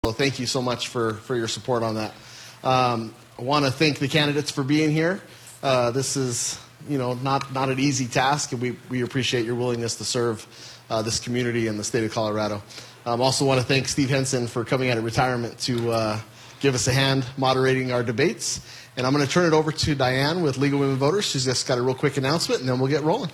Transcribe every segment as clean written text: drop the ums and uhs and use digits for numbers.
Well, thank you so much for your support on that. I want to thank the candidates for being here. This is, not an easy task, and we appreciate your willingness to serve this community and the state of Colorado. Also want to thank Steve Henson for coming out of retirement to give us a hand moderating our debates. And I'm going to turn it over to Diane with League of Women Voters. She's just got a real quick announcement, and then we'll get rolling.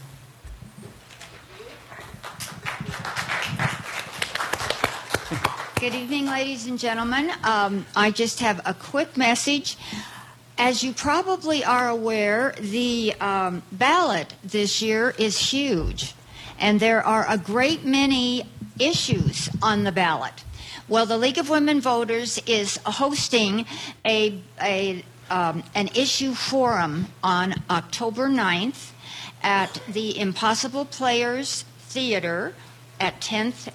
Good evening, ladies and gentlemen. I just have a quick message. As you probably are aware, the ballot this year is huge, and there are a great many issues on the ballot. Well, the League of Women Voters is hosting an issue forum on October 9th at the Impossible Players Theater at 10th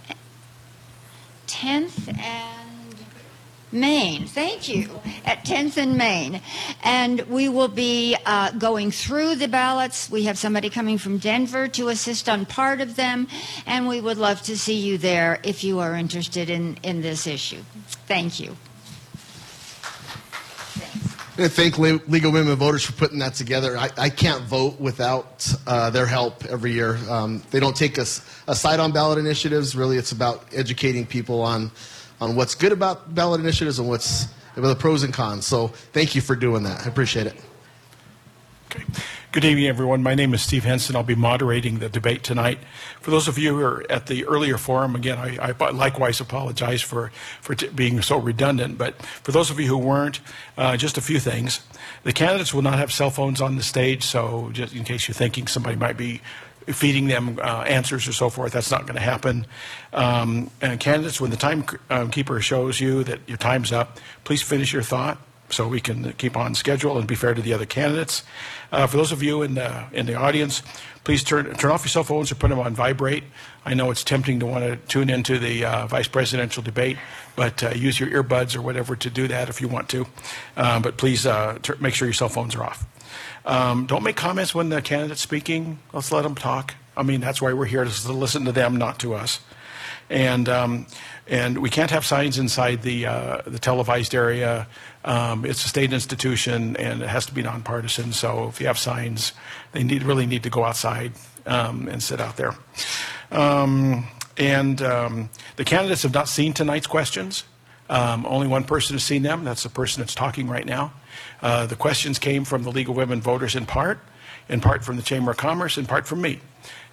and Main. Thank you. At 10th and Main. And we will be going through the ballots. We have somebody coming from Denver to assist on part of them, and we would love to see you there if you are interested in this issue. Thank you. I thank League of Women Voters for putting that together. I can't vote without their help every year. They don't take us aside on ballot initiatives. Really, it's about educating people on what's good about ballot initiatives and what's the pros and cons. So thank you for doing that. I appreciate it. Okay. Good evening, everyone. My name is Steve Henson. I'll be moderating the debate tonight. For those of you who are at the earlier forum, again, I likewise apologize for being so redundant. But for those of you who weren't, just a few things. The candidates will not have cell phones on the stage, so just in case you're thinking somebody might be feeding them answers or so forth, that's not going to happen. And candidates, when the timekeeper shows you that your time's up, please finish your thought, so we can keep on schedule and be fair to the other candidates. For those of you in the audience, please turn off your cell phones or put them on vibrate. I know it's tempting to want to tune into the vice presidential debate, but use your earbuds or whatever to do that if you want to. But please make sure your cell phones are off. Don't make comments when the candidate's speaking. Let's let them talk. I mean, that's why we're here, to listen to them, not to us. And we can't have signs inside the televised area. It's a state institution, and it has to be nonpartisan. So if you have signs, they really need to go outside and sit out there. The candidates have not seen tonight's questions. Only one person has seen them. That's the person that's talking right now. The questions came from the League of Women Voters in part from the Chamber of Commerce, in part from me.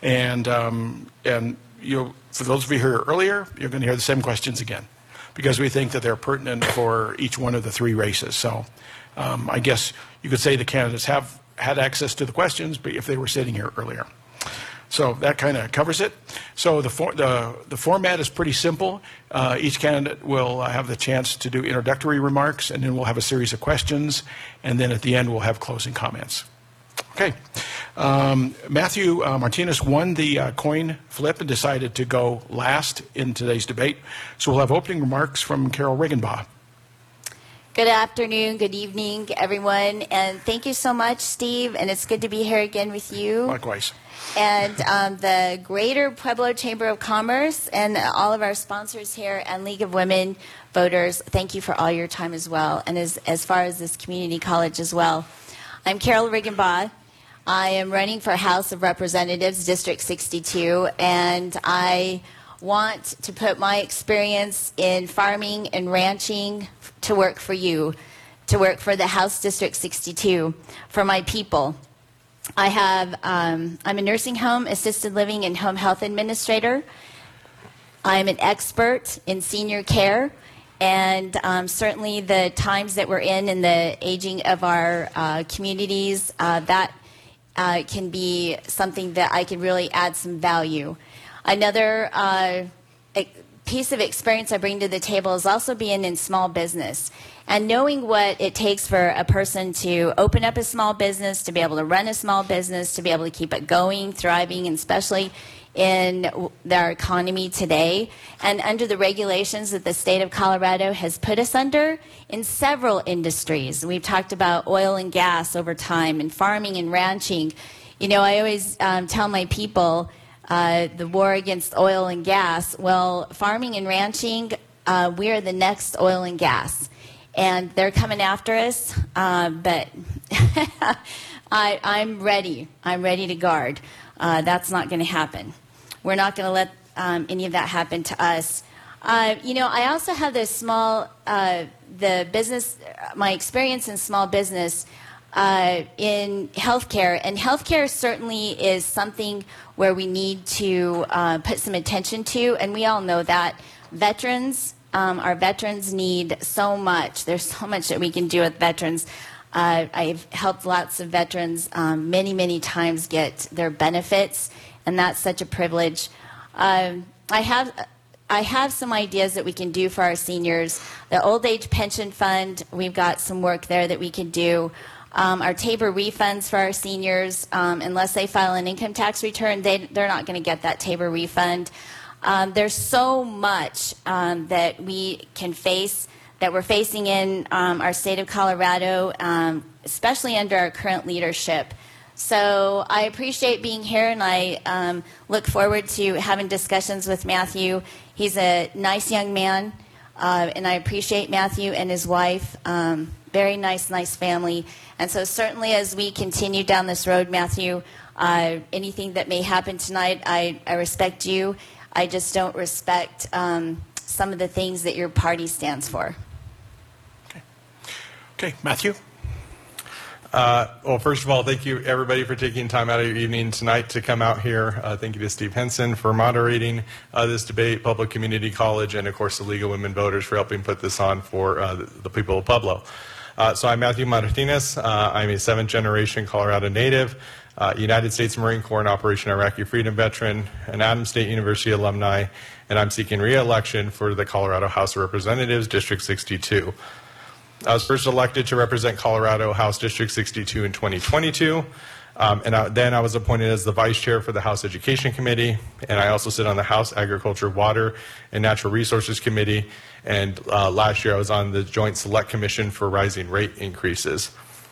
For those of you who were earlier, you're going to hear the same questions again, because we think that they're pertinent for each one of the three races. So I guess you could say the candidates have had access to the questions, but if they were sitting here earlier. So that kind of covers it. So the format is pretty simple. Each candidate will have the chance to do introductory remarks, and then we'll have a series of questions, and then at the end we'll have closing comments. Okay. Matthew Martinez won the coin flip and decided to go last in today's debate. So we'll have opening remarks from Carol Riggenbaugh. Good afternoon, good evening, everyone, and thank you so much, Steve, and it's good to be here again with you. Likewise. And the Greater Pueblo Chamber of Commerce and all of our sponsors here and League of Women Voters, thank you for all your time as well, and as far as this community college as well. I'm Carol Riggenbaugh. I am running for House of Representatives, District 62, and I want to put my experience in farming and ranching to work for you, to work for the House District 62, for my people. I'm a nursing home, assisted living, and home health administrator. I'm an expert in senior care, and certainly the times that we're in the aging of our communities, that can be something that I can really add some value. Another piece of experience I bring to the table is also being in small business and knowing what it takes for a person to open up a small business, to be able to run a small business, to be able to keep it going, thriving, and especially in our economy today, and under the regulations that the state of Colorado has put us under in several industries. We've talked about oil and gas over time, and farming and ranching. You know, I always tell my people the war against oil and gas. Well, farming and ranching we are the next oil and gas. And they're coming after us, but I'm ready. I'm ready to guard. That's not going to happen. We're not going to let any of that happen to us. I also have this small, the business, my experience in small business in healthcare. And healthcare certainly is something where we need to put some attention to. And we all know that veterans, our veterans need so much. There's so much that we can do with veterans. I've helped lots of veterans many, many times get their benefits, and that's such a privilege. I have some ideas that we can do for our seniors. The Old Age Pension Fund, we've got some work there that we can do. Our TABOR refunds for our seniors, unless they file an income tax return, they're not going to get that TABOR refund. There's so much that we can face, that we're facing in our state of Colorado, especially under our current leadership. So I appreciate being here, and I look forward to having discussions with Matthew. He's a nice young man, and I appreciate Matthew and his wife. Very nice family. And so certainly as we continue down this road, Matthew, anything that may happen tonight, I respect you. I just don't respect some of the things that your party stands for. Okay, Matthew? Well, first of all, thank you, everybody, for taking time out of your evening tonight to come out here. Thank you to Steve Henson for moderating this debate, Pueblo Community College, and, of course, the League of Women Voters for helping put this on for the people of Pueblo. So I'm Matthew Martinez. I'm a seventh-generation Colorado native, United States Marine Corps and Operation Iraqi Freedom veteran, an Adams State University alumni, and I'm seeking re-election for the Colorado House of Representatives, District 62. I was first elected to represent Colorado House District 62 in 2022, then I was appointed as the vice chair for the House Education Committee, and I also sit on the House Agriculture, Water, and Natural Resources Committee, and last year I was on the Joint Select Commission for Rising Rate Increases.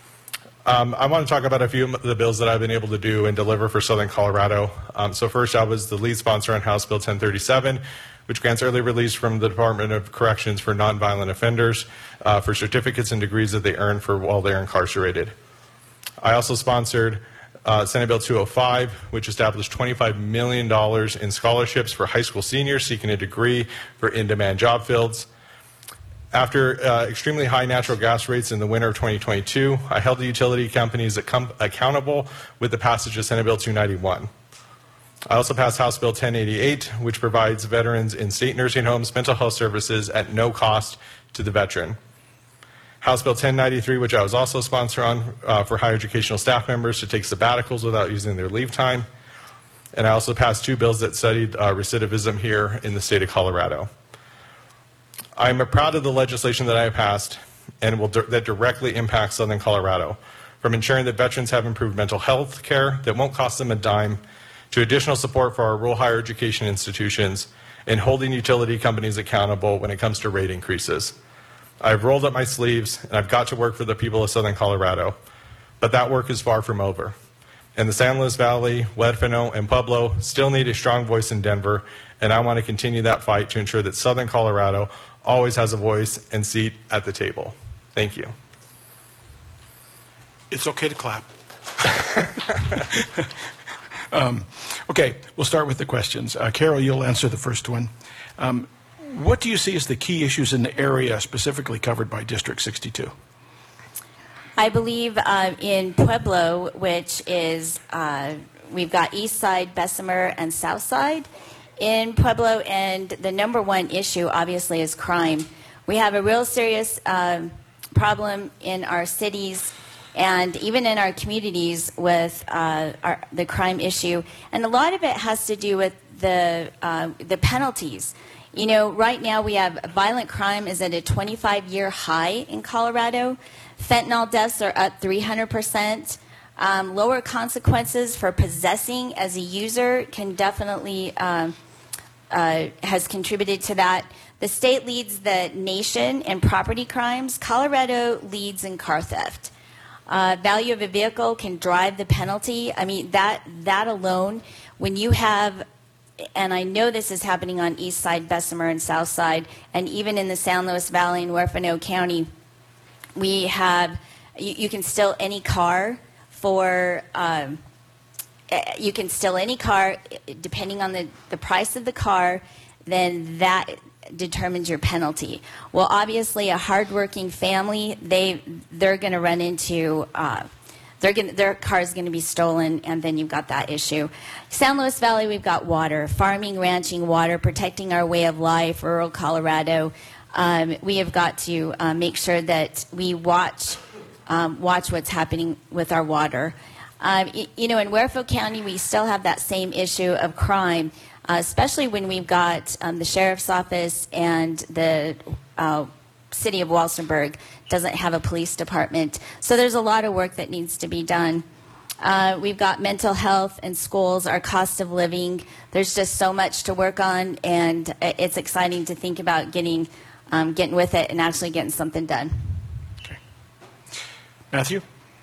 I want to talk about a few of the bills that I've been able to do and deliver for Southern Colorado. So first, I was the lead sponsor on House Bill 1037, which grants early release from the Department of Corrections for nonviolent offenders for certificates and degrees that they earn while they're incarcerated. I also sponsored Senate Bill 205, which established $25 million in scholarships for high school seniors seeking a degree for in-demand job fields. After extremely high natural gas rates in the winter of 2022, I held the utility companies accountable with the passage of Senate Bill 291. I also passed House Bill 1088, which provides veterans in state nursing homes mental health services at no cost to the veteran. House Bill 1093, which I was also a sponsor on for higher educational staff members to take sabbaticals without using their leave time. And I also passed two bills that studied recidivism here in the state of Colorado. I'm proud of the legislation that I have passed and that directly impacts Southern Colorado, from ensuring that veterans have improved mental health care that won't cost them a dime, to additional support for our rural higher education institutions, and holding utility companies accountable when it comes to rate increases. I've rolled up my sleeves, and I've got to work for the people of Southern Colorado, but that work is far from over. And the San Luis Valley, Huérfano, and Pueblo still need a strong voice in Denver, and I want to continue that fight to ensure that Southern Colorado always has a voice and seat at the table. Thank you. It's okay to clap. Okay, we'll start with the questions. Carol, you'll answer the first one. What do you see as the key issues in the area specifically covered by District 62? I believe in Pueblo, which is, we've got East Side, Bessemer, and South Side in Pueblo, and the number one issue, obviously, is crime. We have a real serious problem in our cities and even in our communities with the crime issue, and a lot of it has to do with the penalties. You know, right now we have violent crime is at a 25-year high in Colorado. Fentanyl deaths are up 300%. Lower consequences for possessing as a user can definitely has contributed to that. The state leads the nation in property crimes. Colorado leads in car theft. Value of a vehicle can drive the penalty. I mean, that alone, when you have and I know this is happening on East Side, Bessemer, and South Side, and even in the San Luis Valley and Huerfano County, we have, you can steal any car for, you can steal any car depending on the price of the car, then that determines your penalty. Well, obviously, a hardworking family, they're going to run into, their car is going to be stolen, and then you've got that issue. San Luis Valley, we've got water, farming, ranching, water, protecting our way of life, rural Colorado. We have got to make sure that we watch what's happening with our water. In Huerfano County, we still have that same issue of crime, especially when we've got the sheriff's office and the city of Walsenburg doesn't have a police department. So there's a lot of work that needs to be done. We've got mental health and schools, our cost of living. There's just so much to work on, and it's exciting to think about getting with it and actually getting something done. Okay. Matthew?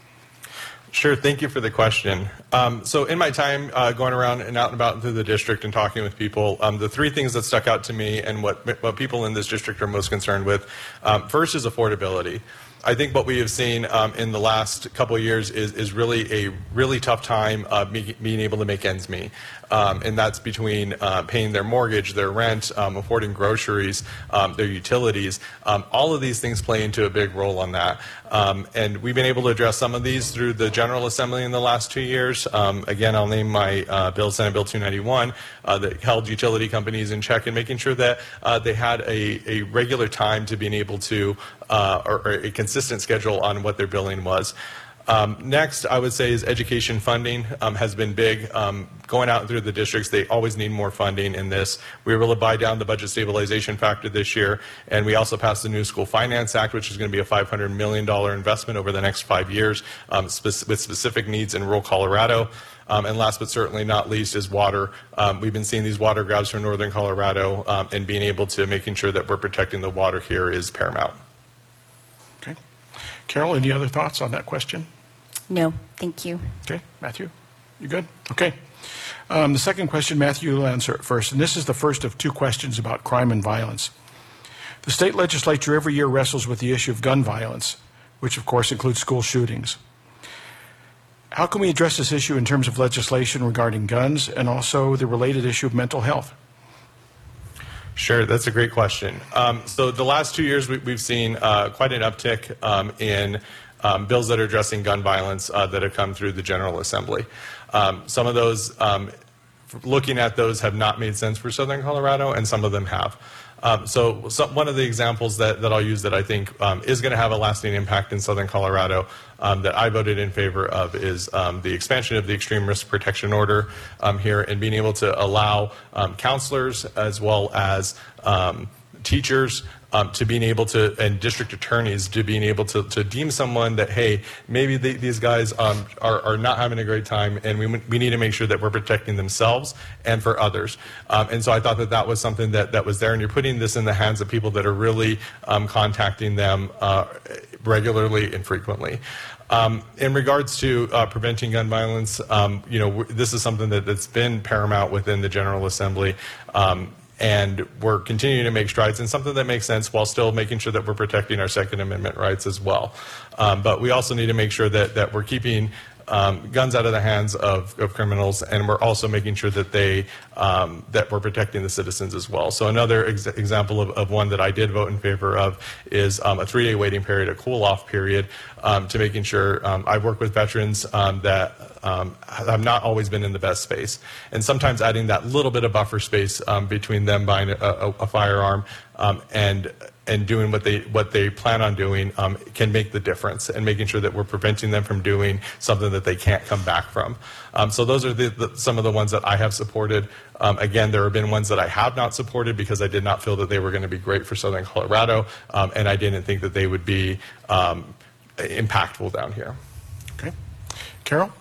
Sure. Thank you for the question. So in my time going around and out and about through the district and talking with people, the three things that stuck out to me and what people in this district are most concerned with, first is affordability. I think what we have seen in the last couple of years is really a really tough time being able to make ends meet. And that's between paying their mortgage, their rent, affording groceries, their utilities. All of these things play into a big role on that. And we've been able to address some of these through the General Assembly in the last 2 years. Again, I'll name my bill, Senate Bill 291, that held utility companies in check and making sure that they had a regular time to being able to, or a consistent schedule on what their billing was. Next, I would say is education funding has been big. Going out through the districts, they always need more funding in this. We were able to buy down the budget stabilization factor this year, and we also passed the New School Finance Act, which is going to be a $500 million investment over the next 5 years with specific needs in rural Colorado. And last but certainly not least is water. We've been seeing these water grabs from northern Colorado, and being able to making sure that we're protecting the water here is paramount. Okay. Carol, any other thoughts on that question? No, thank you. Okay. Matthew, you good? Okay. The second question, Matthew will answer it first, and this is the first of two questions about crime and violence. The state legislature every year wrestles with the issue of gun violence, which of course includes school shootings. How can we address this issue in terms of legislation regarding guns and also the related issue of mental health? Sure, that's a great question. So the last 2 years we've seen quite an uptick in bills that are addressing gun violence that have come through the General Assembly. Some of those, looking at those, have not made sense for Southern Colorado, and some of them have. So one of the examples that I'll use that I think is going to have a lasting impact in Southern Colorado that I voted in favor of is the expansion of the extreme risk protection order here, and being able to allow counselors as well as teachers to being able to, and district attorneys to being able to deem someone that, hey, maybe these guys are not having a great time, and we need to make sure that we're protecting themselves and for others. And so I thought that was something that was there, and you're putting this in the hands of people that are really contacting them regularly and frequently. In regards to preventing gun violence, this is something that's been paramount within the General Assembly. And we're continuing to make strides in something that makes sense while still making sure that we're protecting our Second Amendment rights as well. But we also need to make sure that we're keeping guns out of the hands of criminals, and we're also making sure that that we're protecting the citizens as well. So another example of one that I did vote in favor of is a 3-day waiting period, a cool-off period, to making sure I work with veterans that have not always been in the best space, and sometimes adding that little bit of buffer space between them buying a firearm and doing what they plan on doing can make the difference, and making sure that we're preventing them from doing something that they can't come back from. So those are some of the ones that I have supported. Again, there have been ones that I have not supported because I did not feel that they were going to be great for Southern Colorado, and I didn't think that they would be impactful down here. Okay. Carol?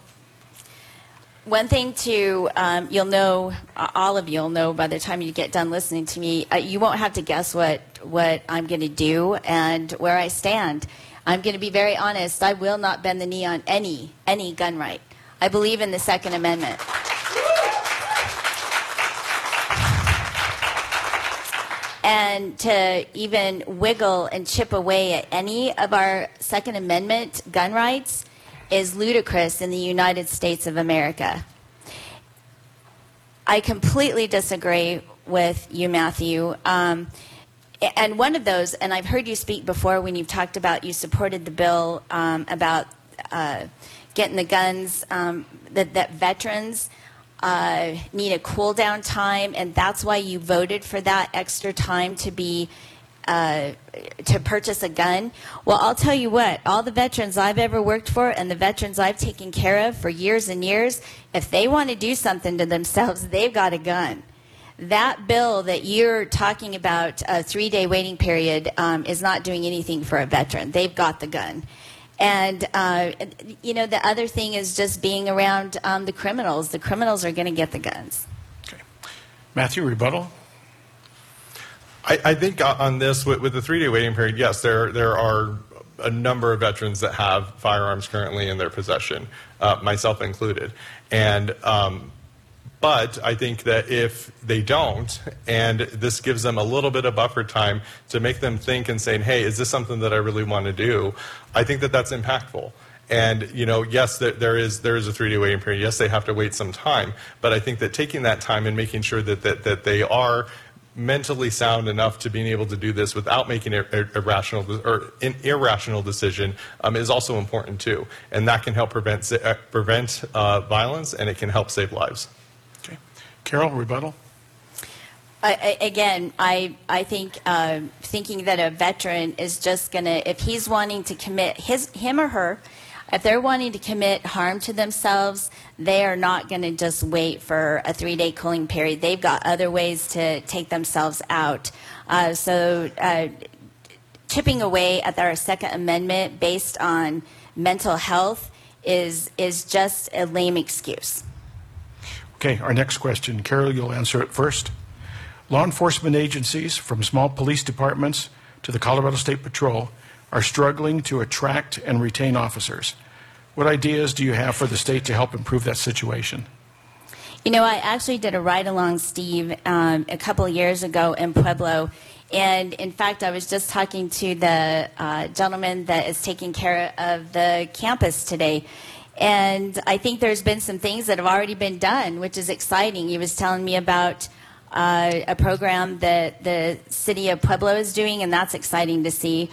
One thing you'll know, all of you'll know by the time you get done listening to me, you won't have to guess what I'm going to do and where I stand. I'm going to be very honest. I will not bend the knee on any gun right. I believe in the Second Amendment. And to even wiggle and chip away at any of our Second Amendment gun rights is ludicrous in the United States of America. I completely disagree with you, Matthew. And one of those, and I've heard you speak before when you've talked about you supported the bill about getting the guns, that veterans need a cool down time, and that's why you voted for that extra time to be to purchase a gun. Well, I'll tell you what, all the veterans I've ever worked for and the veterans I've taken care of for years and years, if they want to do something to themselves, they've got a gun. That bill that you're talking about, a 3-day waiting period, is not doing anything for a veteran. They've got the gun. And, the other thing is just being around the criminals. The criminals are going to get the guns. Okay. Matthew, rebuttal? I think on this, with the 3-day waiting period, yes, there are a number of veterans that have firearms currently in their possession, myself included. And but I think that if they don't, and this gives them a little bit of buffer time to make them think and saying, hey, is this something that I really want to do? I think that that's impactful. And, yes, there is a 3-day waiting period. Yes, they have to wait some time. But I think that taking that time and making sure that they are mentally sound enough to being able to do this without making an irrational decision is also important, too. And that can help prevent violence, and it can help save lives. Carol, rebuttal? I think thinking that a veteran is just going to, if he's wanting to commit, him or her, if they're wanting to commit harm to themselves, they are not going to just wait for a 3-day cooling period. They've got other ways to take themselves out. So chipping away at our Second Amendment based on mental health is just a lame excuse. Okay, our next question. Carol, you'll answer it first. Law enforcement agencies, from small police departments to the Colorado State Patrol, are struggling to attract and retain officers. What ideas do you have for the state to help improve that situation? I actually did a ride-along, Steve, a couple of years ago in Pueblo. And, in fact, I was just talking to the gentleman that is taking care of the campus today. And I think there's been some things that have already been done, which is exciting. He was telling me about a program that the city of Pueblo is doing, and that's exciting to see.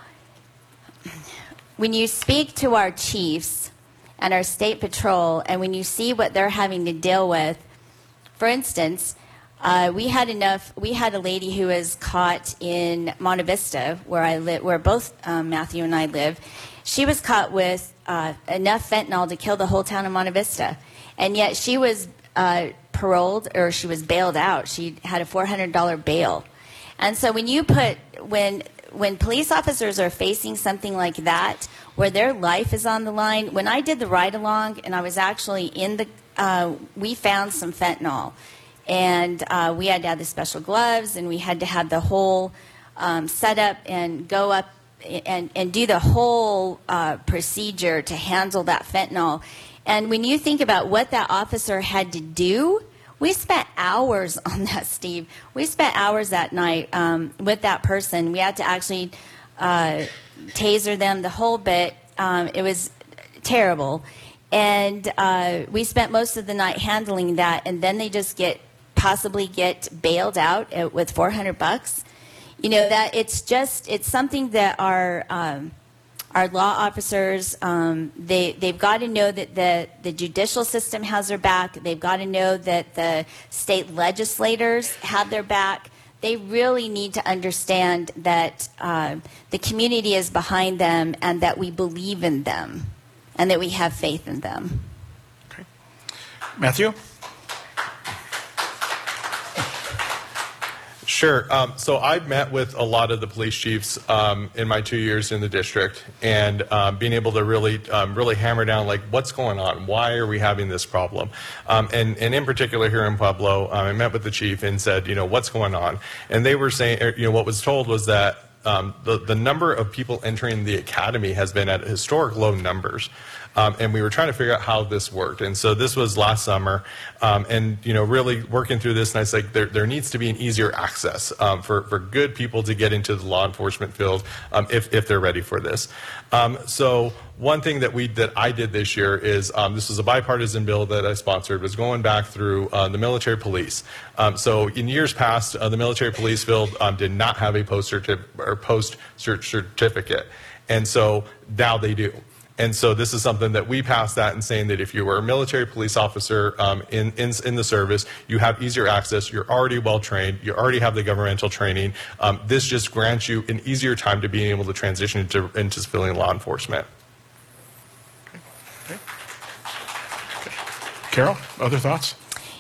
When you speak to our chiefs and our state patrol, and when you see what they're having to deal with, for instance, we had a lady who was caught in Monte Vista, where both Matthew and I live. She was caught with enough fentanyl to kill the whole town of Monte Vista, and yet she was paroled, or she was bailed out. She had a $400 bail. And so when police officers are facing something like that, where their life is on the line, when I did the ride-along, and I was actually we found some fentanyl. And we had to have the special gloves, and we had to have the whole setup and go up and do the whole procedure to handle that fentanyl. And when you think about what that officer had to do, we spent hours on that, Steve. We spent hours that night with that person. We had to actually taser them the whole bit. It was terrible. And we spent most of the night handling that, and then they just possibly get bailed out with $400. That it's something that our law officers, they've got to know that the judicial system has their back. They've got to know that the state legislators have their back. They really need to understand that the community is behind them, and that we believe in them, and that we have faith in them. Okay. Matthew? Sure. So I've met with a lot of the police chiefs in my 2 years in the district, and being able to really hammer down, like, what's going on? Why are we having this problem? And in particular here in Pueblo, I met with the chief and said, what's going on? And they were saying, what was told was that the number of people entering the academy has been at historic low numbers. And we were trying to figure out how this worked. And so this was last summer, and really working through this, and I was like, there needs to be an easier access for good people to get into the law enforcement field if they're ready for this. So one thing that I did this year is this was a bipartisan bill that I sponsored, was going back through the military police. So in years past, the military police field did not have a post certificate, and so now they do. And so this is something that we passed that and saying that if you were a military police officer in the service, you have easier access, you're already well trained, you already have the governmental training. This just grants you an easier time to being able to transition into civilian law enforcement. Okay. Carol, other thoughts?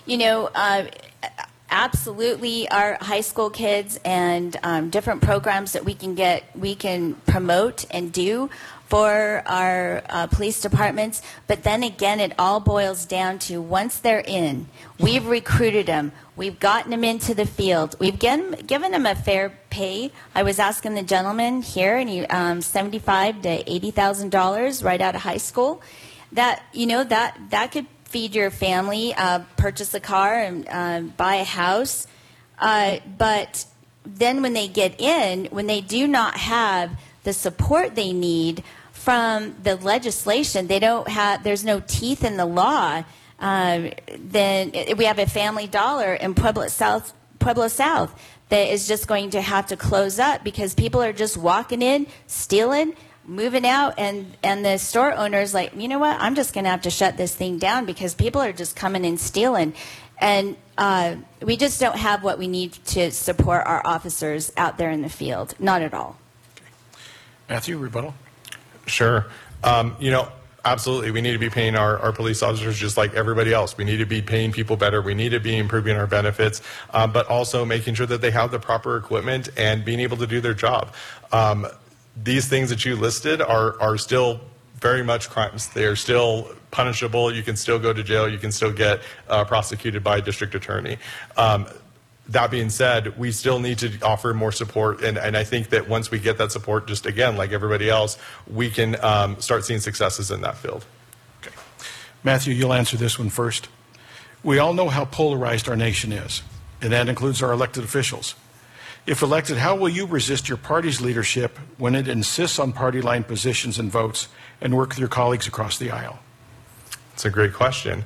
Absolutely, our high school kids and different programs that we can promote and do for our police departments. But then again, it all boils down to once they're in, we've recruited them, we've gotten them into the field, we've given them a fair pay. I was asking the gentleman here, and he $75,000 to $80,000 right out of high school. That that could feed your family, purchase a car, and buy a house. But then when they get in, when they do not have the support they need from the legislation, there's no teeth in the law, then we have a Family Dollar in Pueblo South that is just going to have to close up because people are just walking in, stealing, moving out, and the store owner's like, you know what, I'm just going to have to shut this thing down because people are just coming and stealing. And we just don't have what we need to support our officers out there in the field. Not at all. Matthew, rebuttal? Sure. Absolutely. We need to be paying our police officers just like everybody else. We need to be paying people better. We need to be improving our benefits, but also making sure that they have the proper equipment and being able to do their job. These things that you listed are still very much crimes. They are still punishable. You can still go to jail. You can still get prosecuted by a district attorney. That being said, we still need to offer more support, and I think that once we get that support, just again, like everybody else, we can start seeing successes in that field. Okay. Matthew, you'll answer this one first. We all know how polarized our nation is, and that includes our elected officials. If elected, how will you resist your party's leadership when it insists on party line positions and votes and work with your colleagues across the aisle? It's a great question.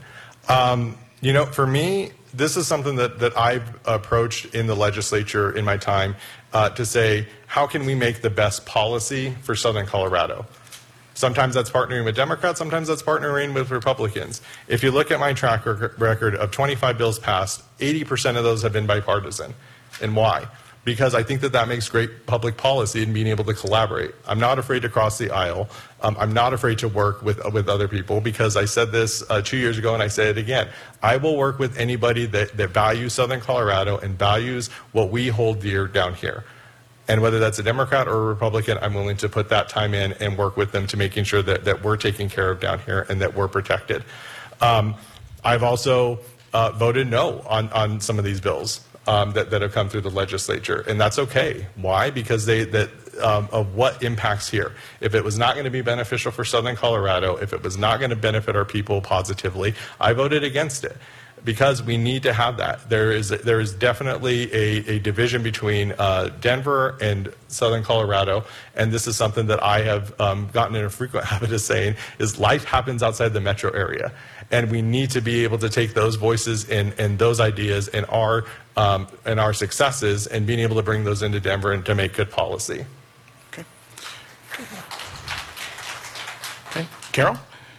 For me, this is something that I've approached in the legislature in my time to say, how can we make the best policy for Southern Colorado? Sometimes that's partnering with Democrats, sometimes that's partnering with Republicans. If you look at my track record of 25 bills passed, 80% of those have been bipartisan. And why? Because I think that makes great public policy and being able to collaborate. I'm not afraid to cross the aisle. I'm not afraid to work with other people because I said this 2 years ago and I say it again. I will work with anybody that values Southern Colorado and values what we hold dear down here. And whether that's a Democrat or a Republican, I'm willing to put that time in and work with them to making sure that we're taken care of down here and that we're protected. I've also voted no on some of these bills. That have come through the legislature, and that's okay. Why? Because of what impacts here. If it was not going to be beneficial for Southern Colorado, if it was not going to benefit our people positively, I voted against it because we need to have that. There is definitely a division between Denver and Southern Colorado, and this is something that I have gotten in a frequent habit of saying is life happens outside the metro area. And we need to be able to take those voices and those ideas and our successes and being able to bring those into Denver and to make good policy. Okay. Okay. Carol?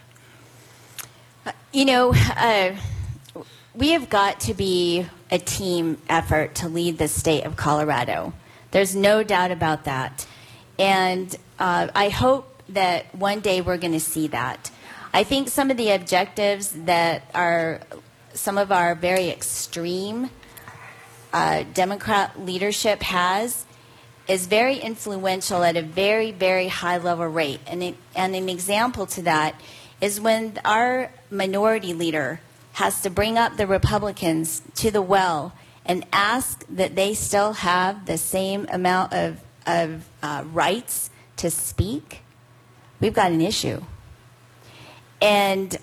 We have got to be a team effort to lead the state of Colorado. There's no doubt about that. And I hope that one day we're going to see that. I think some of the objectives that some of our very extreme Democrat leadership has is very influential at a very, very high level rate. And an example to that is when our minority leader has to bring up the Republicans to the well and ask that they still have the same amount of rights to speak, we've got an issue. And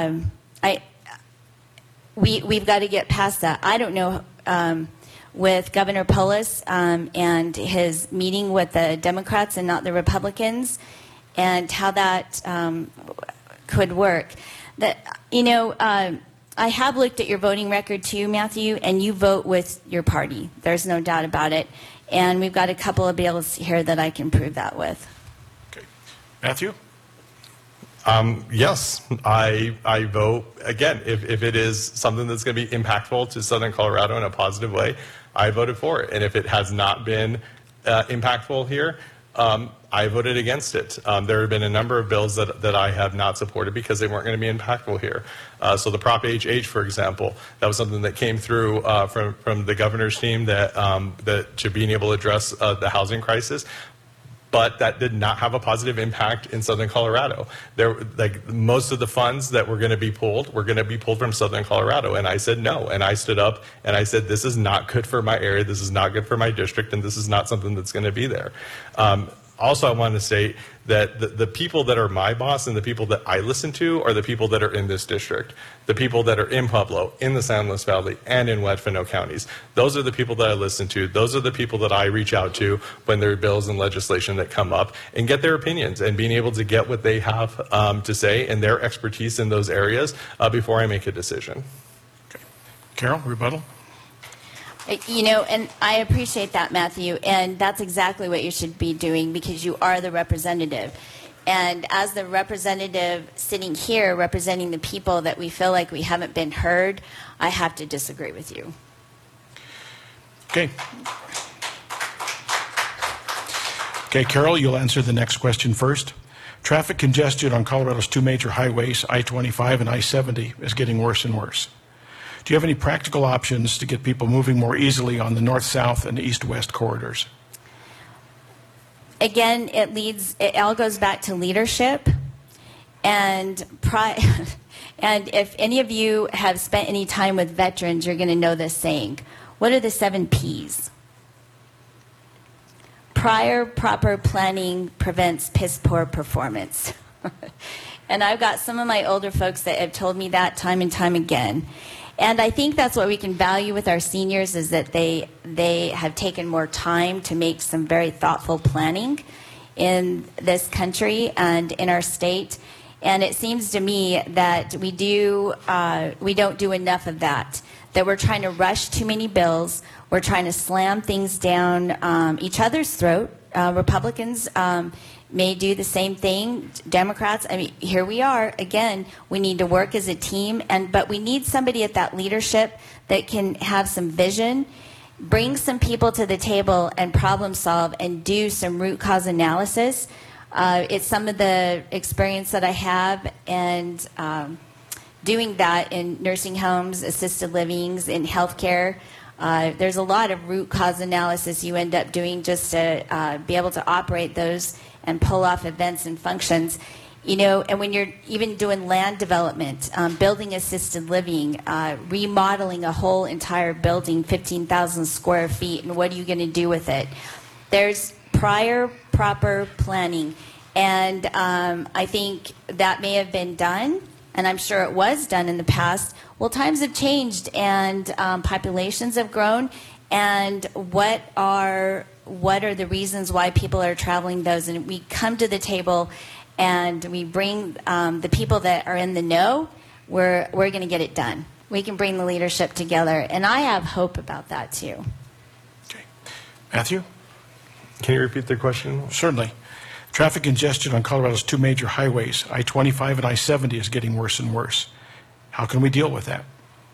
we've got to get past that. I don't know with Governor Polis and his meeting with the Democrats and not the Republicans, and how that could work. That I have looked at your voting record too, Matthew, and you vote with your party. There's no doubt about it. And we've got a couple of bills here that I can prove that with. Okay. Matthew? Yes, I vote, again, if it is something that's going to be impactful to Southern Colorado in a positive way, I voted for it. And if it has not been impactful here, I voted against it. There have been a number of bills that I have not supported because they weren't going to be impactful here. So the Prop HH, for example, that was something that came through from the governor's team that to being able to address the housing crisis. But that did not have a positive impact in Southern Colorado. Most of the funds that were going to be pulled from Southern Colorado, and I said no. And I stood up and I said, this is not good for my area, this is not good for my district, and this is not something that's going to be there. Also, I want to state that the people that are my boss and the people that I listen to are the people that are in this district. The people that are in Pueblo, in the San Luis Valley, and in Huerfano counties. Those are the people that I listen to. Those are the people that I reach out to when there are bills and legislation that come up and get their opinions and being able to get what they have to say and their expertise in those areas before I make a decision. Okay. Carol, rebuttal? And I appreciate that, Matthew, and that's exactly what you should be doing because you are the representative. And as the representative sitting here representing the people that we feel like we haven't been heard, I have to disagree with you. Okay. Okay, Carol, you'll answer the next question first. Traffic congestion on Colorado's two major highways, I-25 and I-70, is getting worse and worse. Do you have any practical options to get people moving more easily on the north-south and east-west corridors? Again, it all goes back to leadership. And if any of you have spent any time with veterans, you're going to know this saying. What are the 7 Ps? Prior proper planning prevents piss-poor performance. And I've got some of my older folks that have told me that time and time again. And I think that's what we can value with our seniors is that they have taken more time to make some very thoughtful planning in this country and in our state. And it seems to me that we don't do enough of that, that we're trying to rush too many bills. We're trying to slam things down each other's throat. Republicans may do the same thing. Democrats, I mean, here we are again. We need to work as a team, but we need somebody at that leadership that can have some vision, bring some people to the table, and problem solve and do some root cause analysis. It's some of the experience that I have, and doing that in nursing homes, assisted livings, in healthcare. There's a lot of root cause analysis you end up doing just to be able to operate those and pull off events and functions. And when you're even doing land development, building assisted living, remodeling a whole entire building, 15,000 square feet, and what are you going to do with it? There's prior proper planning, and I think that may have been done, and I'm sure it was done in the past. Well, times have changed, and populations have grown, and what are the reasons why people are traveling those? And we come to the table and we bring the people that are in the know. We're going to get it done. We can bring the leadership together, and I have hope about that too. Okay. Matthew? Can you repeat the question? Certainly. Traffic congestion on Colorado's two major highways, I-25 and I-70, is getting worse and worse. How can we deal with that?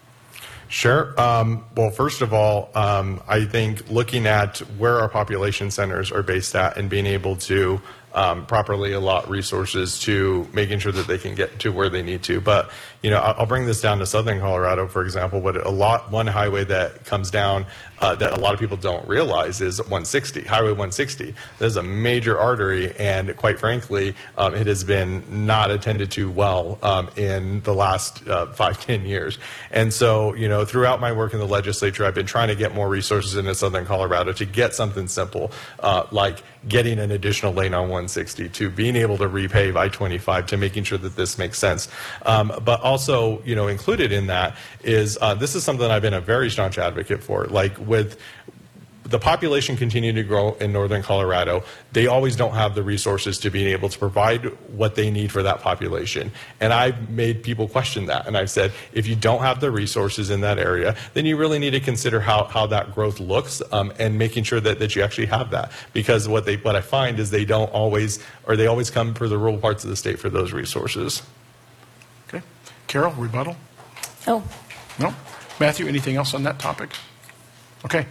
Sure. Well, first of all, I think looking at where our population centers are based at and being able to properly allot resources to making sure that they can get to where they need to. But, I'll bring this down to Southern Colorado, for example. One highway that comes down that a lot of people don't realize is 160, Highway 160. There's a major artery, and quite frankly, it has been not attended to well in the last 5-10 years. And so, throughout my work in the legislature, I've been trying to get more resources into Southern Colorado to get something simple, like getting an additional lane on 160 to being able to repave I-25 to making sure that this makes sense. But also, you know, included in that is this is something I've been a very staunch advocate for. Like with the population continuing to grow in northern Colorado, they always don't have the resources to be able to provide what they need for that population. And I've made people question that. And I've said, if you don't have the resources in that area, then you really need to consider how that growth looks and making sure that you actually have that. Because what I find is they don't always, or they always come for the rural parts of the state for those resources. Okay. Carol, rebuttal? Oh, No? Matthew, anything else on that topic? Okay.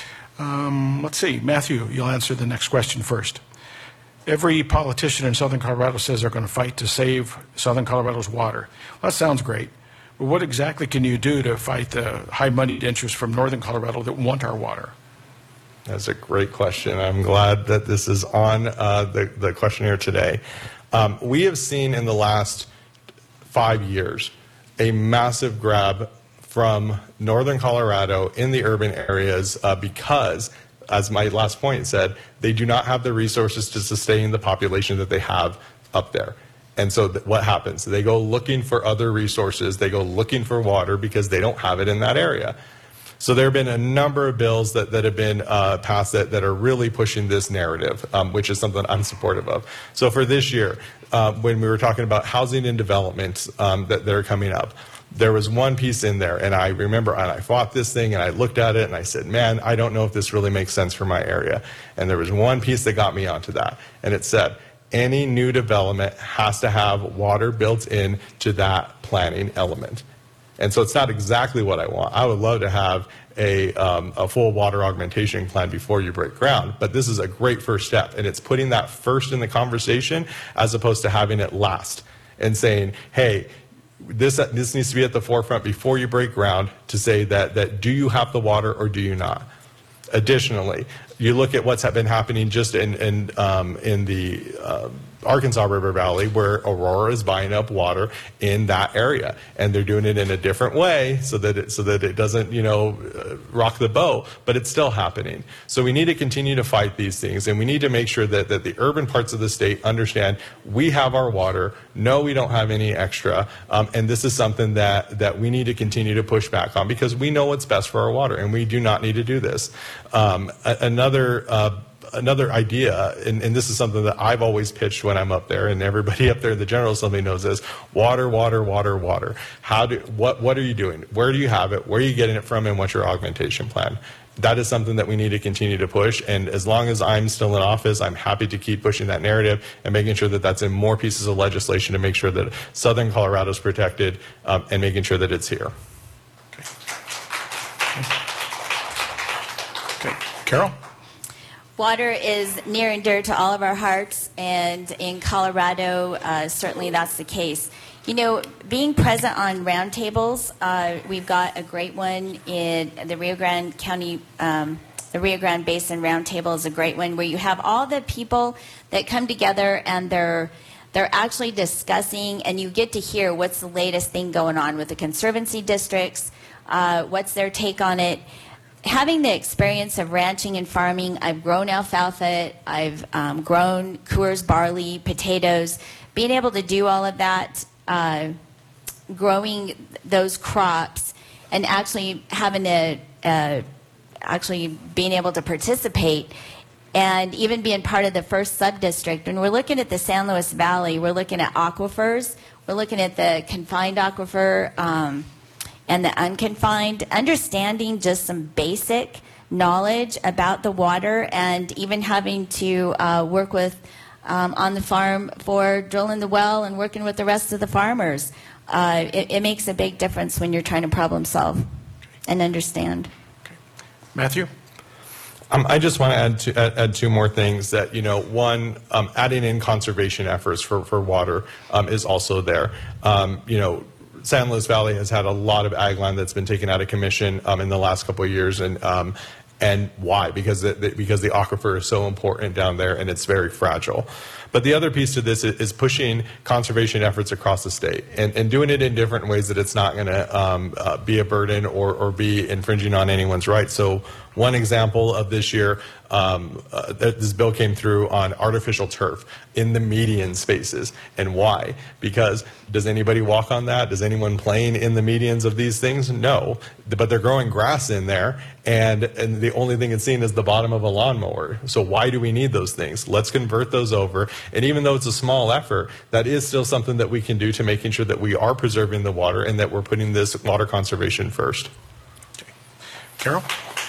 Let's see. Matthew, you'll answer the next question first. Every politician in southern Colorado says they're going to fight to save southern Colorado's water. Well, that sounds great. But what exactly can you do to fight the high-moneyed interests from northern Colorado that want our water? That's a great question. I'm glad that this is on the questionnaire today. We have seen in the last 5 years a massive grab from northern Colorado in the urban areas because, as my last point said, they do not have the resources to sustain the population that they have up there. And so what happens? They go looking for other resources. They go looking for water because they don't have it in that area. So there have been a number of bills that have been passed that are really pushing this narrative, which is something I'm supportive of. So for this year, when we were talking about housing and development that are coming up, there was one piece in there, and I remember I fought this thing, and I looked at it, and I said, man, I don't know if this really makes sense for my area. And there was one piece that got me onto that, and it said, any new development has to have water built in to that planning element. And so it's not exactly what I want. I would love to have a full water augmentation plan before you break ground, but this is a great first step, and it's putting that first in the conversation as opposed to having it last and saying, hey, this needs to be at the forefront before you break ground to say that do you have the water or do you not? Additionally, you look at what's been happening just in the Arkansas River Valley, where Aurora is buying up water in that area, and they're doing it in a different way so that it doesn't, you know, rock the boat, but it's still happening. So we need to continue to fight these things, and we need to make sure that the urban parts of the state understand we have our water. No, we don't have any extra, and this is something that we need to continue to push back on because we know what's best for our water, and we do not need to do this. Another idea, and this is something that I've always pitched when I'm up there, and everybody up there in the General Assembly knows this: water, water, water, water. What are you doing? Where do you have it? Where are you getting it from? And what's your augmentation plan? That is something that we need to continue to push. And as long as I'm still in office, I'm happy to keep pushing that narrative and making sure that that's in more pieces of legislation to make sure that southern Colorado is protected and making sure that it's here. Okay. Carol? water is near and dear to all of our hearts, and in Colorado, certainly that's the case. You know, being present on roundtables, we've got a great one in the Rio Grande County, the Rio Grande Basin Roundtable is a great one, where you have all the people that come together and they're actually discussing, and you get to hear what's the latest thing going on with the conservancy districts, what's their take on it. Having the experience of ranching and farming, I've grown alfalfa, I've grown Coors barley, potatoes, being able to do all of that, growing those crops, and actually having actually being able to participate, and even being part of the first sub-district. When we're looking at the San Luis Valley, we're looking at aquifers, we're looking at the confined aquifer, and the unconfined, understanding just some basic knowledge about the water, and even having to work with on the farm for drilling the well and working with the rest of the farmers. It makes a big difference when you're trying to problem solve and understand. Okay. Matthew? I just want to add two more things. That, you know, one, adding in conservation efforts for water is also there. You know, San Luis Valley has had a lot of ag land that's been taken out of commission in the last couple of years, and why? Because the aquifer is so important down there, and it's very fragile. But the other piece to this is pushing conservation efforts across the state, and doing it in different ways that it's not going to be a burden or be infringing on anyone's rights. So One example of this year, this bill came through on artificial turf in the median spaces. And why? Because does anybody walk on that? Does anyone playing in the medians of these things? No. But they're growing grass in there, and the only thing it's seen is the bottom of a lawnmower. So why do we need those things? Let's convert those over. And even though it's a small effort, that is still something that we can do to making sure that we are preserving the water and that we're putting this water conservation first. Okay. Carol?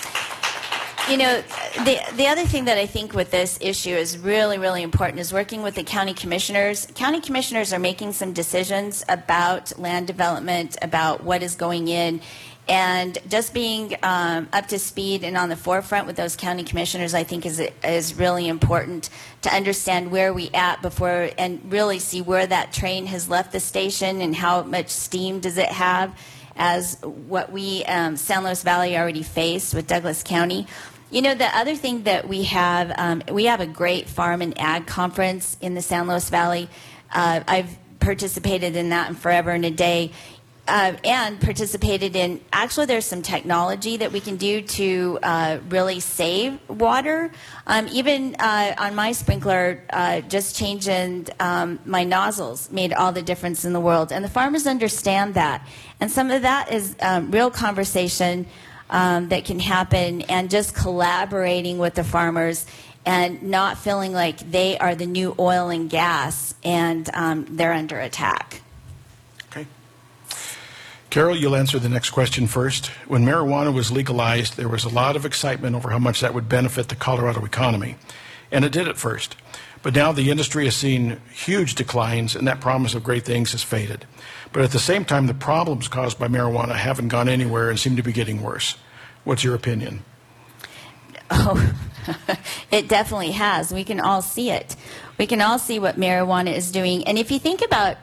You know, the other thing that I think with this issue is really, really important is working with the county commissioners. County commissioners are making some decisions about land development, about what is going in, and just being up to speed and on the forefront with those county commissioners, I think, is really important to understand where we at before and really see where that train has left the station and how much steam does it have as what we, San Luis Valley, already faced with Douglas County. You know, the other thing that we have a great farm and ag conference in the San Luis Valley. I've participated in that in Forever and a Day. And participated in, actually there's some technology that we can do to really save water. Even on my sprinkler, just changing my nozzles made all the difference in the world. And the farmers understand that. And some of that is real conversation that can happen, and just collaborating with the farmers and not feeling like they are the new oil and gas and they're under attack. Okay. Carol, you'll answer the next question first. When marijuana was legalized, there was a lot of excitement over how much that would benefit the Colorado economy. And it did at first. But now the industry has seen huge declines, and that promise of great things has faded. But at the same time, the problems caused by marijuana haven't gone anywhere and seem to be getting worse. What's your opinion? Oh, it definitely has. We can all see it. We can all see what marijuana is doing. And if you think about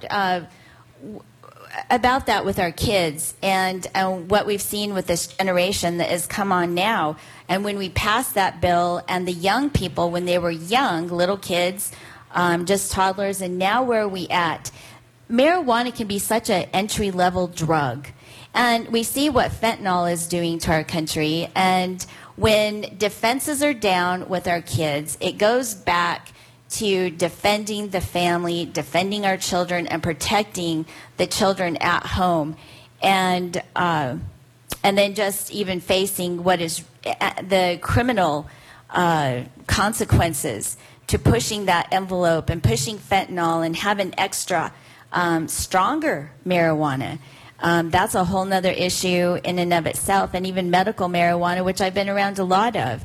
that with our kids and what we've seen with this generation that has come on now, and when we passed that bill, and the young people, when they were young, little kids, just toddlers, and now where are we at? Marijuana can be such an entry-level drug. And we see what fentanyl is doing to our country. And when defenses are down with our kids, it goes back to defending the family, defending our children, and protecting the children at home. And then just even facing what is the criminal consequences to pushing that envelope and pushing fentanyl and having extra stronger marijuana. That's a whole nother issue in and of itself, and even medical marijuana, which I've been around a lot of.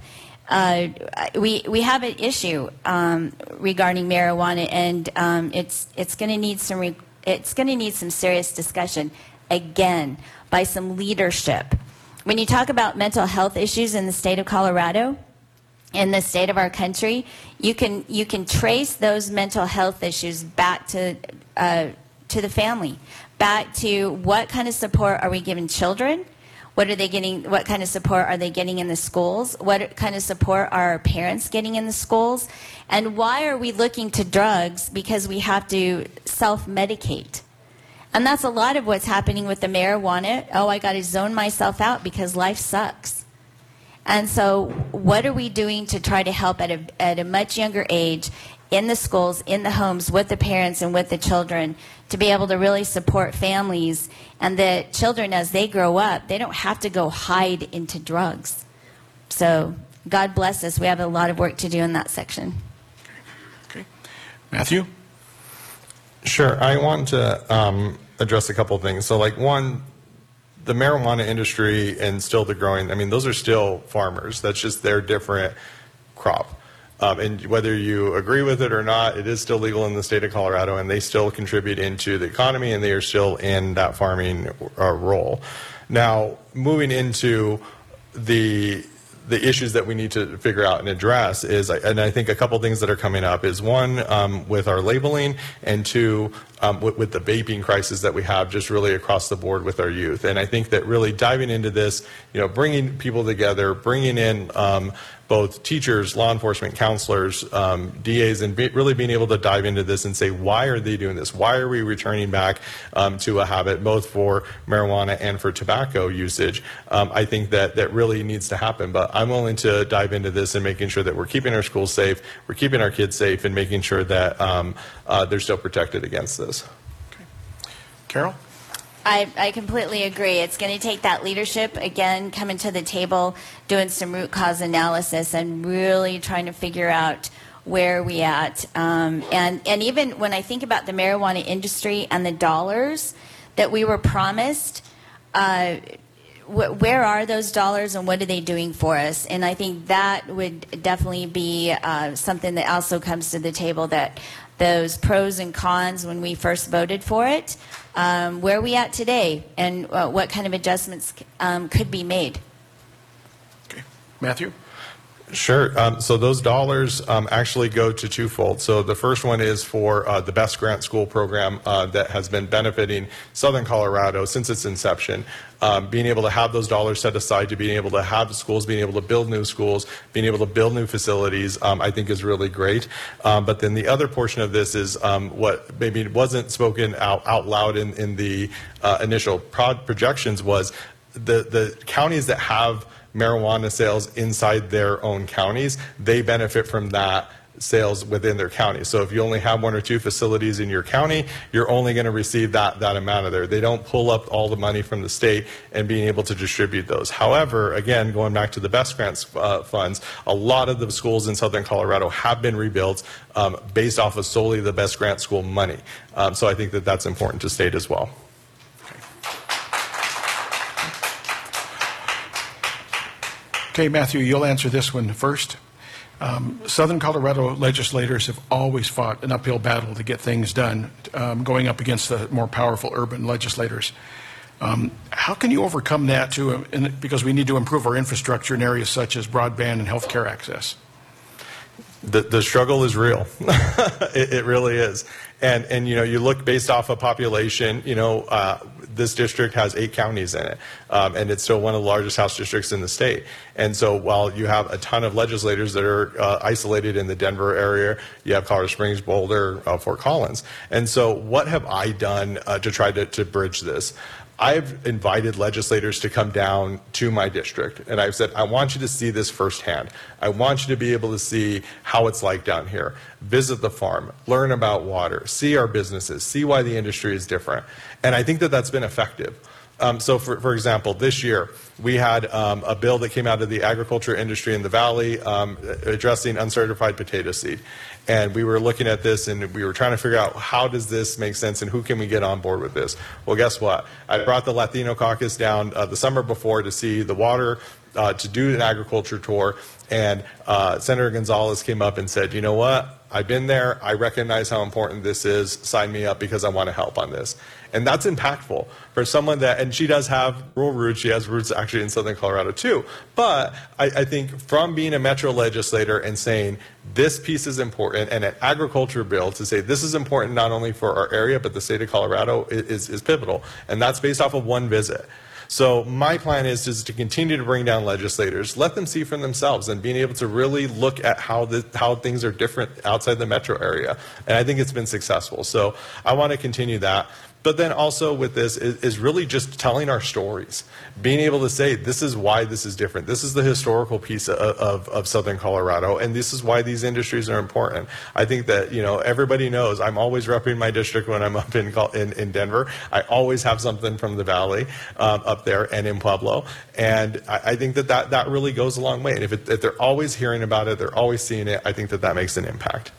We have an issue regarding marijuana, and it's going to need some serious discussion again by some leadership. When you talk about mental health issues in the state of Colorado, in the state of our country, you can trace those mental health issues back to the family, back to what kind of support are we giving children? What are they getting? What kind of support are they getting in the schools? What kind of support are our parents getting in the schools? And why are we looking to drugs? Because we have to self-medicate. And that's a lot of what's happening with the marijuana. Oh, I got to zone myself out because life sucks. And so what are we doing to try to help at a much younger age in the schools, in the homes, with the parents and with the children, to be able to really support families, and the children, as they grow up, they don't have to go hide into drugs. So God bless us. We have a lot of work to do in that section. Okay. Matthew? Sure. I want to address a couple of things. So, like, one, the marijuana industry and still the growing, I mean, those are still farmers. That's just their different crop. And whether you agree with it or not, it is still legal in the state of Colorado, and they still contribute into the economy, and they are still in that farming role. Now, moving into the issues that we need to figure out and address is, and I think a couple things that are coming up is, one, with our labeling, and two, with the vaping crisis that we have just really across the board with our youth. And I think that really diving into this, bringing people together, bringing in both teachers, law enforcement, counselors, DAs, and really being able to dive into this and say, why are they doing this? Why are we returning back to a habit, both for marijuana and for tobacco usage? I think that really needs to happen. But I'm willing to dive into this and making sure that we're keeping our schools safe, we're keeping our kids safe, and making sure that they're still protected against this. Okay. Carol? I completely agree. It's going to take that leadership, again, coming to the table, doing some root cause analysis, and really trying to figure out where we at. And even when I think about the marijuana industry and the dollars that we were promised, where are those dollars and what are they doing for us? And I think that would definitely be something that also comes to the table, that those pros and cons when we first voted for it, where are we at today, and what kind of adjustments could be made. Okay. Matthew? Sure. So those dollars actually go to twofold. So the first one is for the Best Grant School program that has been benefiting Southern Colorado since its inception. Being able to have those dollars set aside to being able to have schools, being able to build new schools, being able to build new facilities, I think is really great. But then the other portion of this is what maybe wasn't spoken out loud in the initial projections was the counties that have marijuana sales inside their own counties, they benefit from that sales within their county. So if you only have 1 or 2 facilities in your county, you're only going to receive that amount of there. They don't pull up all the money from the state and being able to distribute those. However, again, going back to the Best Grants funds, a lot of the schools in Southern Colorado have been rebuilt based off of solely the Best Grant School money. So I think that that's important to state as well. Okay, Matthew, you'll answer this one first. Southern Colorado legislators have always fought an uphill battle to get things done, going up against the more powerful urban legislators. How can you overcome that because we need to improve our infrastructure in areas such as broadband and healthcare access? The struggle is real. It really is. And you know, you look based off of population, you know, this district has 8 counties in it, and it's still one of the largest House districts in the state. And so while you have a ton of legislators that are isolated in the Denver area, you have Colorado Springs, Boulder, Fort Collins. And so what have I done to try to bridge this? I've invited legislators to come down to my district, and I've said, I want you to see this firsthand. I want you to be able to see how it's like down here. Visit the farm, learn about water, see our businesses, see why the industry is different. And I think that that's been effective. So for example, this year we had a bill that came out of the agriculture industry in the Valley addressing uncertified potato seed. And we were looking at this and we were trying to figure out how does this make sense and who can we get on board with this. Well, guess what? I brought the Latino caucus down the summer before to see the water, to do an agriculture tour. And Senator Gonzalez came up and said, you know what? I've been there. I recognize how important this is. Sign me up because I want to help on this. And that's impactful for someone that, and she does have rural roots. She has roots actually in Southern Colorado too. But I think from being a Metro legislator and saying this piece is important, and an agriculture bill to say this is important not only for our area, but the state of Colorado is pivotal. And that's based off of one visit. So my plan is to continue to bring down legislators, let them see for themselves, and being able to really look at how things are different outside the metro area. And I think it's been successful. So I want to continue that. But then also with this is really just telling our stories, being able to say this is why this is different. This is the historical piece of Southern Colorado, and this is why these industries are important. I think that, you know, everybody knows I'm always repping my district when I'm up in Denver. I always have something from the Valley up there and in Pueblo, and I think that really goes a long way. And if they're always hearing about it, they're always seeing it, I think that makes an impact.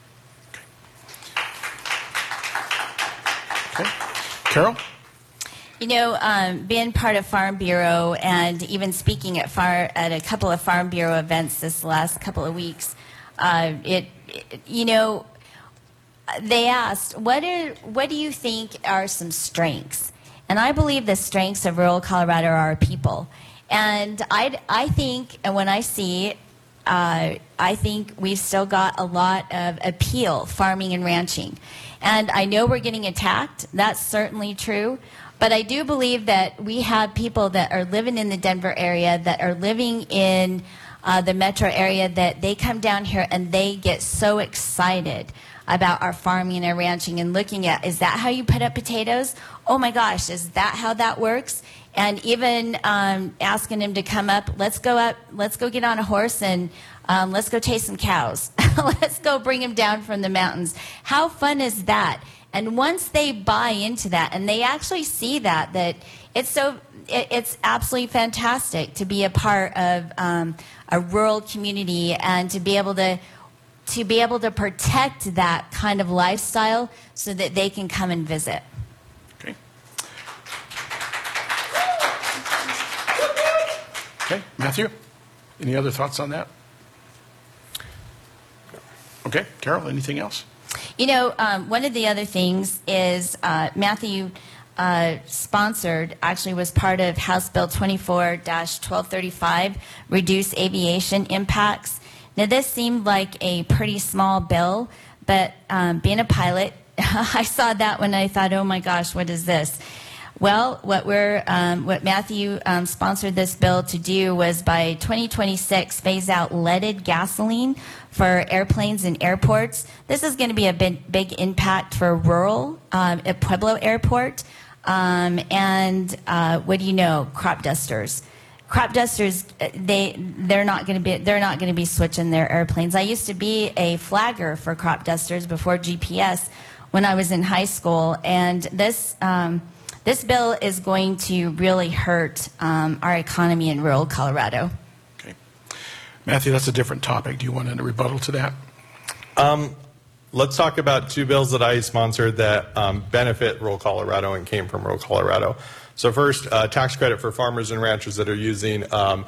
Carol? You know, being part of Farm Bureau and even speaking at a couple of Farm Bureau events this last couple of weeks, you know, they asked, what do you think are some strengths? And I believe the strengths of rural Colorado are our people. And I think, and when I see, I think we've still got a lot of appeal, farming and ranching. And I know we're getting attacked. That's certainly true. But I do believe that we have people that are living in the Denver area, that are living in the metro area, that they come down here and they get so excited about our farming and ranching and looking at, is that how you put up potatoes? Oh my gosh, is that how that works? And even asking them to come up, let's go get on a horse and let's go chase some cows. Let's go bring them down from the mountains. How fun is that? And once they buy into that and they actually see that it's absolutely fantastic to be a part of a rural community and to be able to protect that kind of lifestyle so that they can come and visit. Okay. Okay, Matthew, any other thoughts on that? Okay, Carol, anything else? You know, one of the other things is Matthew sponsored, actually was part of House Bill 24-1235, Reduce Aviation Impacts. Now, this seemed like a pretty small bill, but being a pilot, I saw that when I thought, oh my gosh, what is this? Well, what Matthew sponsored this bill to do was by 2026 phase out leaded gasoline for airplanes and airports. This is going to be a big impact for rural at Pueblo Airport. And what do you know? Crop dusters. Crop dusters, they're not going to be switching their airplanes. I used to be a flagger for crop dusters before GPS when I was in high school, and this bill is going to really hurt our economy in rural Colorado. Okay. Matthew, that's a different topic. Do you want a rebuttal to that? Let's talk about two bills that I sponsored that benefit rural Colorado and came from rural Colorado. So first, tax credit for farmers and ranchers that are using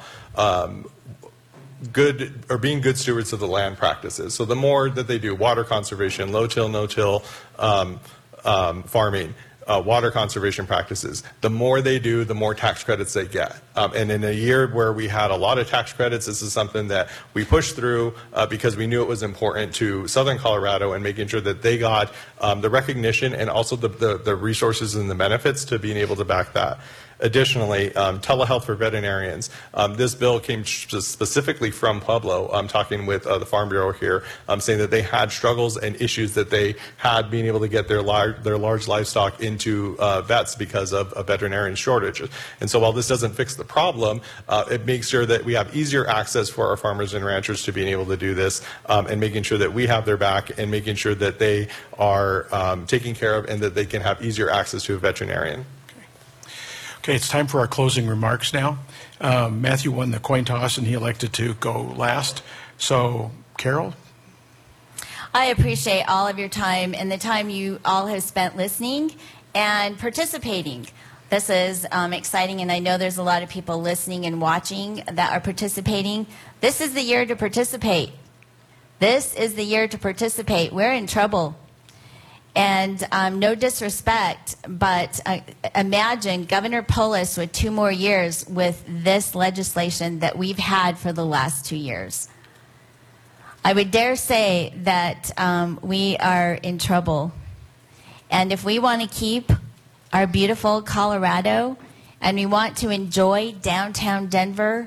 good or being good stewards of the land practices. So the more that they do water conservation, low-till, no-till farming, water conservation practices, the more they do, the more tax credits they get. And in a year where we had a lot of tax credits, this is something that we pushed through because we knew it was important to Southern Colorado and making sure that they got the recognition and also the resources and the benefits to being able to back that. Additionally, telehealth for veterinarians. This bill came specifically from Pueblo. I'm talking with the Farm Bureau here, saying that they had struggles and issues that they had being able to get their large livestock into vets because of a veterinarian shortage. And so while this doesn't fix the problem, it makes sure that we have easier access for our farmers and ranchers to being able to do this and making sure that we have their back and making sure that they are taken care of and that they can have easier access to a veterinarian. Okay, it's time for our closing remarks now. Matthew won the coin toss and he elected to go last. So, Carol? I appreciate all of your time and the time you all have spent listening and participating. This is exciting, and I know there's a lot of people listening and watching that are participating. This is the year to participate. This is the year to participate. We're in trouble. And no disrespect, but imagine Governor Polis with 2 more years with this legislation that we've had for the last 2 years. I would dare say that we are in trouble. And if we want to keep our beautiful Colorado and we want to enjoy downtown Denver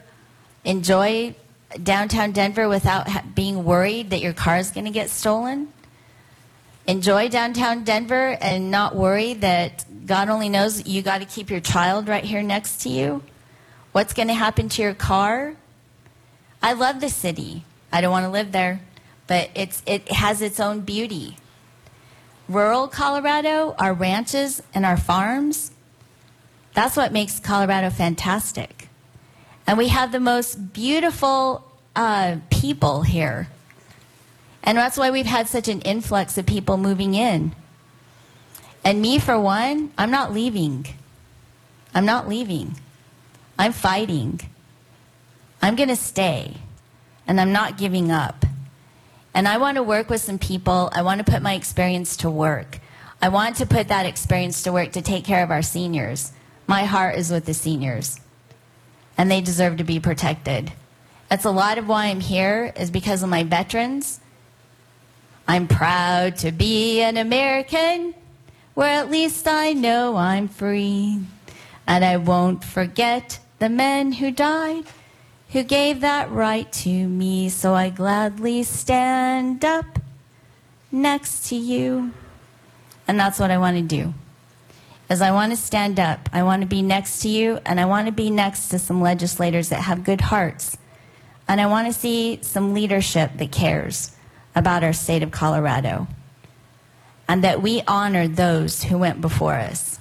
without being worried that your car is going to get stolen, enjoy downtown Denver and not worry that God only knows you got to keep your child right here next to you. What's going to happen to your car? I love the city. I don't want to live there, but it has its own beauty. Rural Colorado, our ranches and our farms, that's what makes Colorado fantastic. And we have the most beautiful people here. And that's why we've had such an influx of people moving in. And me, for one, I'm not leaving. I'm not leaving. I'm fighting. I'm going to stay. And I'm not giving up. And I want to work with some people. I want to put my experience to work. I want to put that experience to work to take care of our seniors. My heart is with the seniors. And they deserve to be protected. That's a lot of why I'm here, is because of my veterans. I'm proud to be an American, where at least I know I'm free. And I won't forget the men who died who gave that right to me, so I gladly stand up next to you. And that's what I want to do, is I want to stand up. I want to be next to you, and I want to be next to some legislators that have good hearts. And I want to see some leadership that cares about our state of Colorado, and that we honor those who went before us.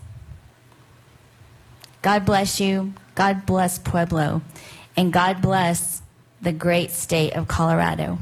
God bless you. God bless Pueblo. And God bless the great state of Colorado.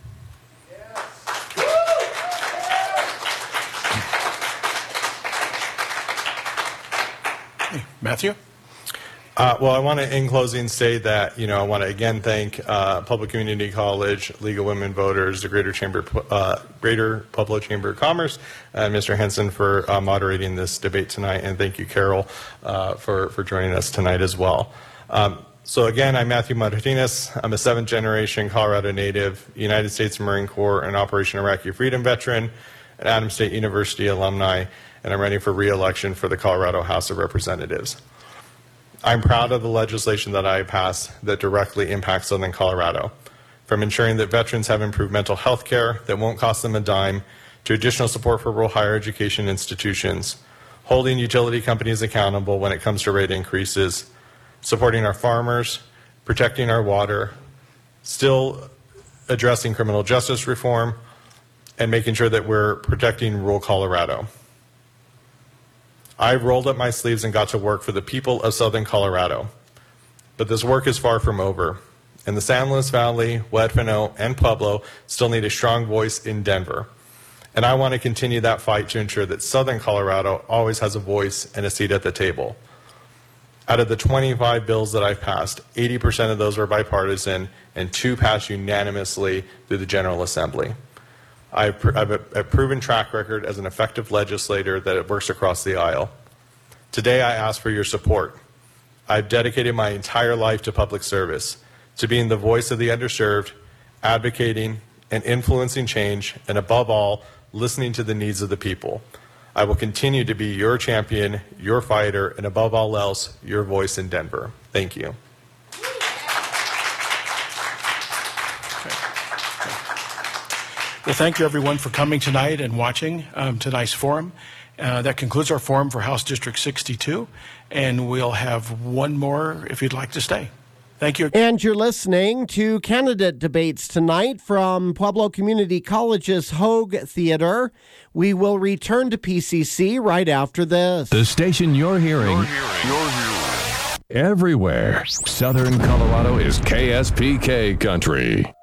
Matthew? Well, I want to, in closing, say that, I want to again thank Public Community College, League of Women Voters, the Greater Pueblo Chamber of Commerce, and Mr. Henson for moderating this debate tonight, and thank you, Carol, for joining us tonight as well. So again, I'm Matthew Martinez. I'm a 7th-generation Colorado native, United States Marine Corps and Operation Iraqi Freedom veteran, an Adams State University alumni, and I'm running for re-election for the Colorado House of Representatives. I'm proud of the legislation that I passed that directly impacts Southern Colorado, from ensuring that veterans have improved mental health care that won't cost them a dime, to additional support for rural higher education institutions, holding utility companies accountable when it comes to rate increases, supporting our farmers, protecting our water, still addressing criminal justice reform, and making sure that we're protecting rural Colorado. I rolled up my sleeves and got to work for the people of Southern Colorado. But this work is far from over. And the San Luis Valley, Huérfano, and Pueblo still need a strong voice in Denver. And I want to continue that fight to ensure that Southern Colorado always has a voice and a seat at the table. Out of the 25 bills that I've passed, 80% of those were bipartisan, and 2 passed unanimously through the General Assembly. I have a proven track record as an effective legislator that it works across the aisle. Today I ask for your support. I've dedicated my entire life to public service, to being the voice of the underserved, advocating and influencing change, and above all, listening to the needs of the people. I will continue to be your champion, your fighter, and above all else, your voice in Denver. Thank you. Well, thank you, everyone, for coming tonight and watching tonight's forum. That concludes our forum for House District 62, and we'll have one more if you'd like to stay. Thank you. And you're listening to candidate debates tonight from Pueblo Community College's Hogue Theater. We will return to PCC right after this. The station you're hearing. Everywhere. Southern Colorado is KSPK country.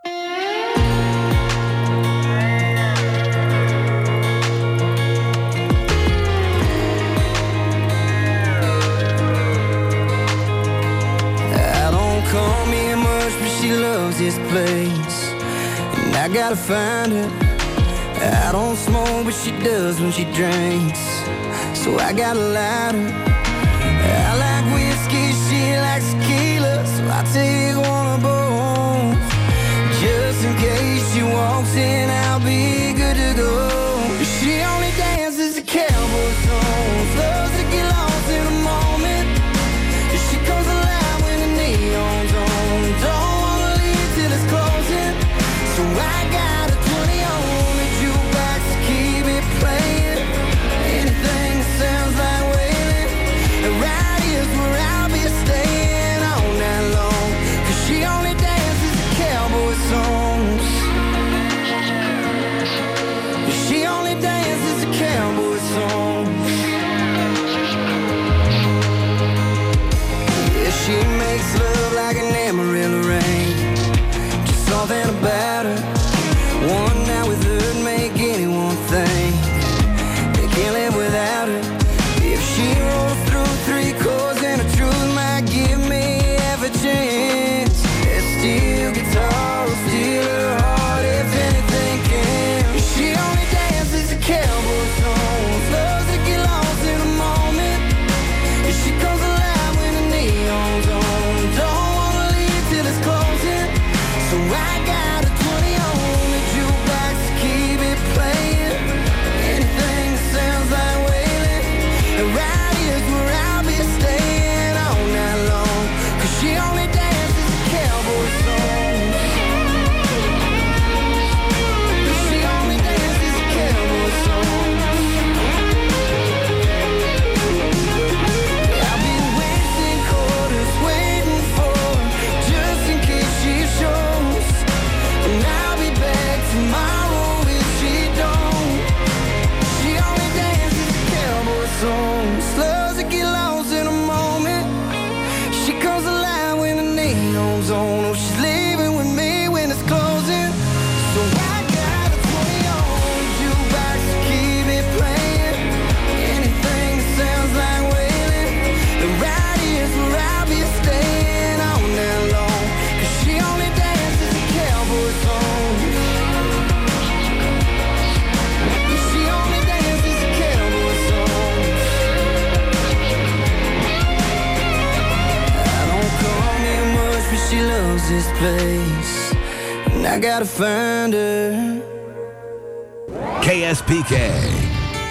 This place, and I gotta find her. I don't smoke, but she does when she drinks, so I gotta light her. I like whiskey, she likes tequila, so I take one of both. Just in case she walks in, I'll be good to go. She only dances to cowboy songs, loves to get lost in a moment. She comes alive when the neon's on. So I got a 20 on the jukebox to keep it playing. Anything that sounds like wailing, and right here's where I'll be staying all night long. 'Cause she only dances to cowboy songs. She only dances this place, and I gotta find her. KSPK.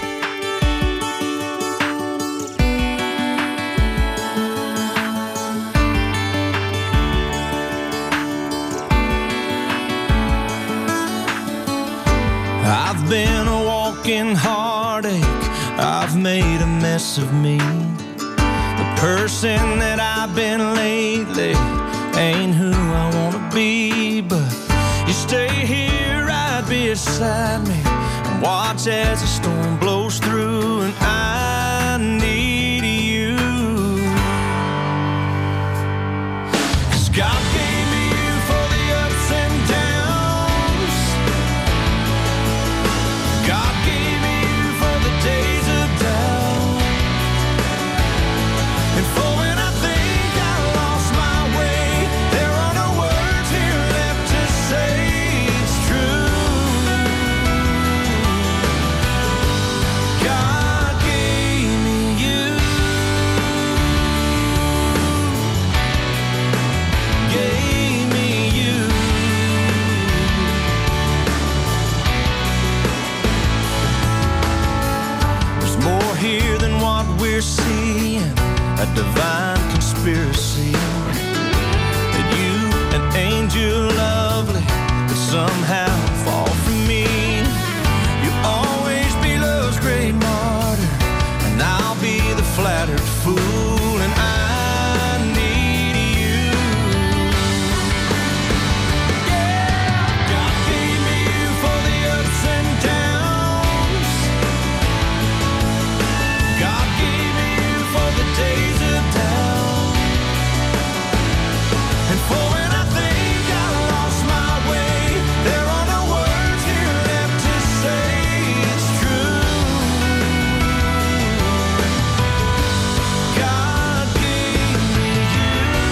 I've been a walking heartache, I've made a mess of me. The person that I've been lately ain't who I wanna be. But you stay here right beside me and watch as the storm blows through, and I need you. 'Cause God gave me you for the ups and downs. God gave me you for the days of doubt, and for when I think I lost my way, there are no words here left to say it's true. God gave me you, gave me you. There's more here than what we're seeing, a divine conspiracy. That you, an angel